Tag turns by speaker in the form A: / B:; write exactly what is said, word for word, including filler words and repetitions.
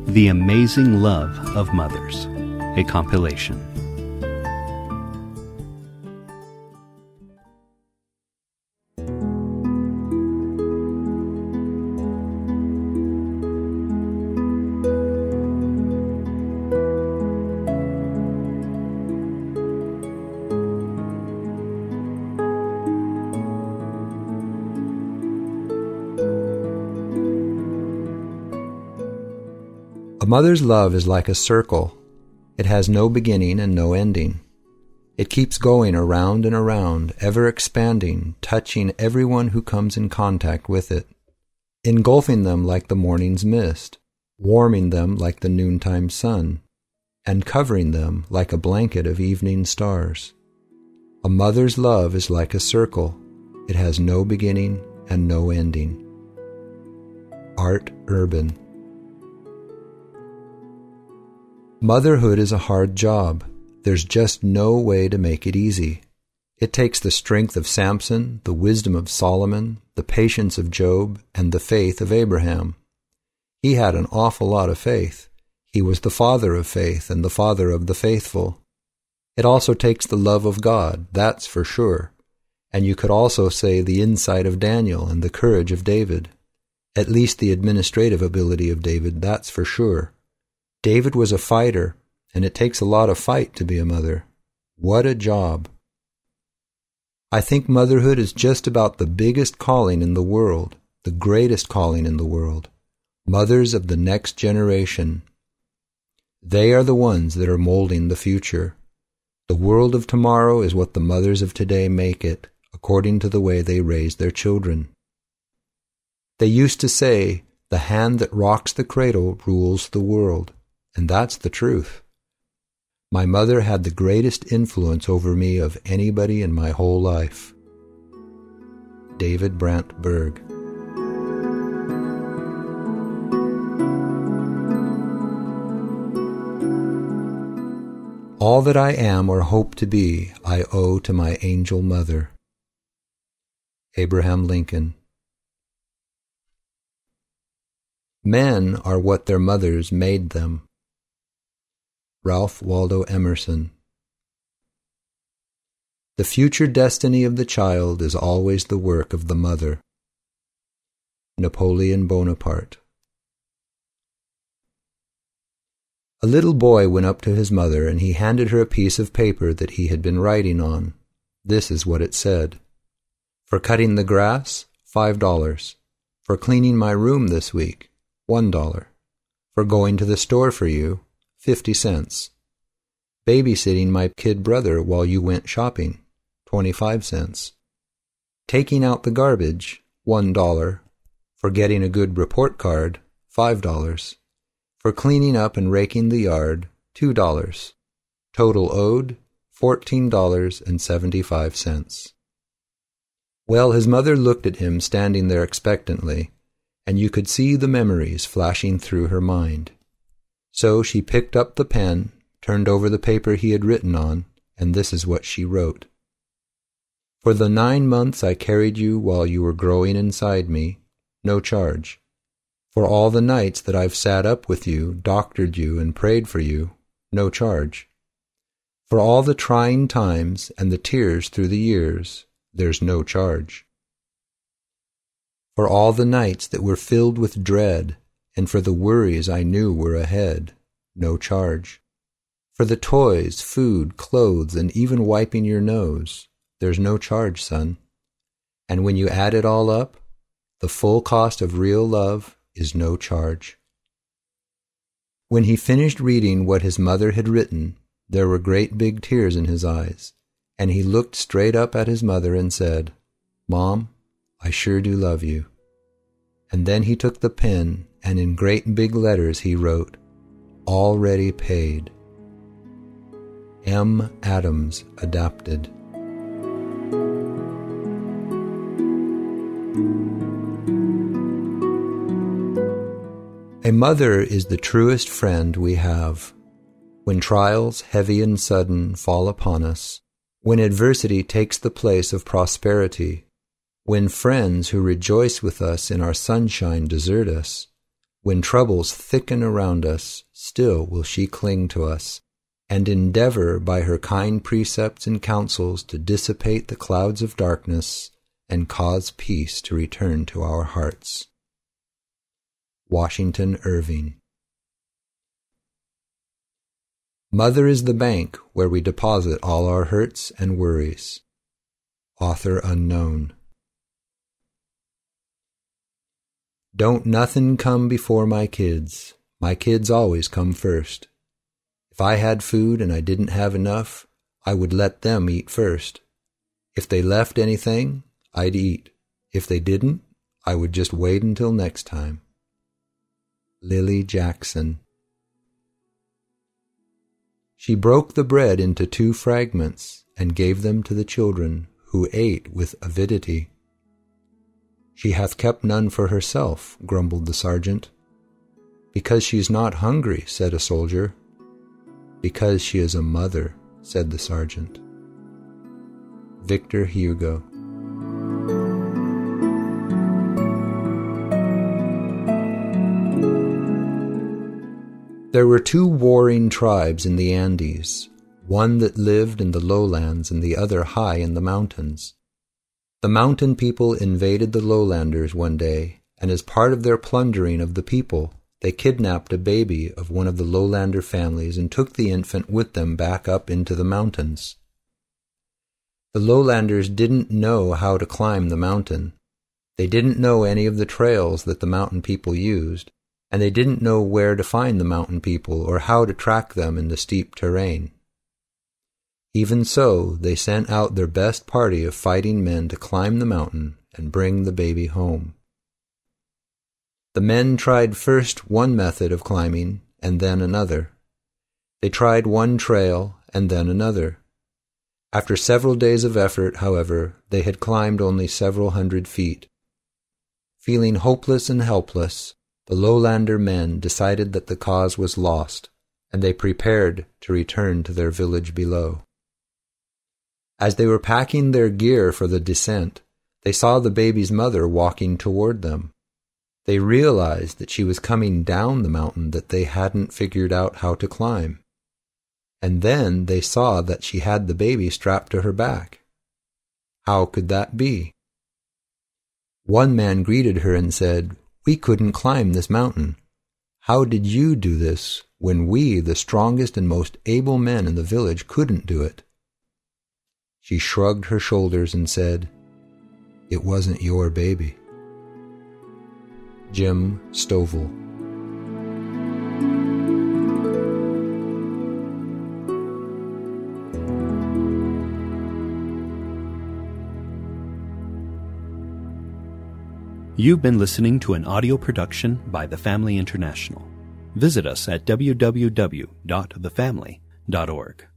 A: The Amazing Love of Mothers, a compilation.
B: A mother's love is like a circle. It has no beginning and no ending. It keeps going around and around, ever expanding, touching everyone who comes in contact with it, engulfing them like the morning's mist, warming them like the noontime sun, and covering them like a blanket of evening stars. A mother's love is like a circle. It has no beginning and no ending. Art Urban. Motherhood is a hard job. There's just no way to make it easy. It takes the strength of Samson, the wisdom of Solomon, the patience of Job, and the faith of Abraham. He had an awful lot of faith. He was the father of faith and the father of the faithful. It also takes the love of God, that's for sure. And you could also say the insight of Daniel and the courage of David. At least the administrative ability of David, that's for sure. David was a fighter, and it takes a lot of fight to be a mother. What a job. I think motherhood is just about the biggest calling in the world, the greatest calling in the world. Mothers of the next generation. They are the ones that are molding the future. The world of tomorrow is what the mothers of today make it, according to the way they raise their children. They used to say, the hand that rocks the cradle rules the world. And that's the truth. My mother had the greatest influence over me of anybody in my whole life. David Brandt Berg. All that I am or hope to be, I owe to my angel mother. Abraham Lincoln. Men are what their mothers made them. Ralph Waldo Emerson. The future destiny of the child is always the work of the mother. Napoleon Bonaparte. A little boy went up to his mother and he handed her a piece of paper that he had been writing on. This is what it said. For cutting the grass, five dollars. For cleaning my room this week, one dollar. For going to the store for you, fifty cents. Babysitting my kid brother while you went shopping, twenty-five cents. Taking out the garbage, one dollar. For getting a good report card, five dollars. For cleaning up and raking the yard, two dollars. Total owed, fourteen dollars and seventy-five cents. Well, his mother looked at him standing there expectantly, and you could see the memories flashing through her mind. So she picked up the pen, turned over the paper he had written on, and this is what she wrote. For the nine months I carried you while you were growing inside me, no charge. For all the nights that I've sat up with you, doctored you, and prayed for you, no charge. For all the trying times and the tears through the years, there's no charge. For all the nights that were filled with dread, and for the worries I knew were ahead, no charge. For the toys, food, clothes, and even wiping your nose, there's no charge, son. And when you add it all up, the full cost of real love is no charge. When he finished reading what his mother had written, there were great big tears in his eyes, and he looked straight up at his mother and said, Mom, I sure do love you. And then he took the pen, and in great big letters he wrote, Already paid. M. Adams, adapted. A mother is the truest friend we have. When trials heavy and sudden fall upon us, when adversity takes the place of prosperity, when friends who rejoice with us in our sunshine desert us, When troubles thicken around us, still will she cling to us, and endeavor by her kind precepts and counsels to dissipate the clouds of darkness and cause peace to return to our hearts. Washington Irving. Mother is the bank where we deposit all our hurts and worries. Author unknown. Don't nothing come before my kids. My kids always come first. If I had food and I didn't have enough, I would let them eat first. If they left anything, I'd eat. If they didn't, I would just wait until next time. Lily Jackson. She broke the bread into two fragments and gave them to the children, who ate with avidity. She hath kept none for herself, grumbled the sergeant. Because she's not hungry, said a soldier. Because she is a mother, said the sergeant. Victor Hugo. There were two warring tribes in the Andes, one that lived in the lowlands and the other high in the mountains. The mountain people invaded the lowlanders one day, and as part of their plundering of the people, they kidnapped a baby of one of the lowlander families and took the infant with them back up into the mountains. The lowlanders didn't know how to climb the mountain. They didn't know any of the trails that the mountain people used, and they didn't know where to find the mountain people or how to track them in the steep terrain. Even so, they sent out their best party of fighting men to climb the mountain and bring the baby home. The men tried first one method of climbing and then another. They tried one trail and then another. After several days of effort, however, they had climbed only several hundred feet. Feeling hopeless and helpless, the lowlander men decided that the cause was lost, and they prepared to return to their village below. As they were packing their gear for the descent, they saw the baby's mother walking toward them. They realized that she was coming down the mountain that they hadn't figured out how to climb. And then they saw that she had the baby strapped to her back. How could that be? One man greeted her and said, "We couldn't climb this mountain. How did you do this when we, the strongest and most able men in the village, couldn't do it?" She shrugged her shoulders and said, "It wasn't your baby." Jim Stovall.
A: You've been listening to an audio production by The Family International. Visit us at w w w dot the family dot org.